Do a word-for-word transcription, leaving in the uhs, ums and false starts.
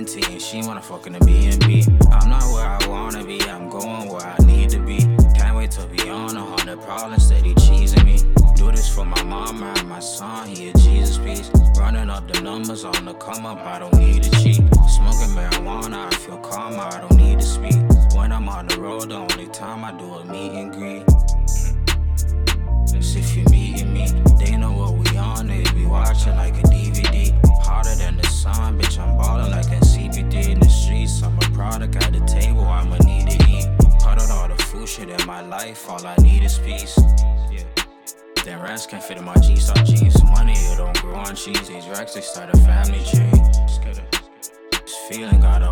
T and she wanna fuck in the B and B. I'm not where I wanna be, I'm going where I need to be. Can't wait to be on a hundred problems, steady cheesing me. Do this for my mama and my son, he a Jesus piece. Running up the numbers on the come up, I don't need to cheat. Smoking marijuana, I feel calmer, I don't need to speak. When I'm on the road, the only time I do a meet and greet. That's if you meeting me, they know what we on, they be watching like a D V D. Harder than the sun, bitch, I'm ballin' like a C B D in the streets. I'm a product at the table, I'ma need to eat. Cut out all the food shit in my life, all I need is peace. Yeah. Then rats can't fit in my G-Star jeans. Money, it don't grow on cheese. These racks, they start a family tree. This feeling got a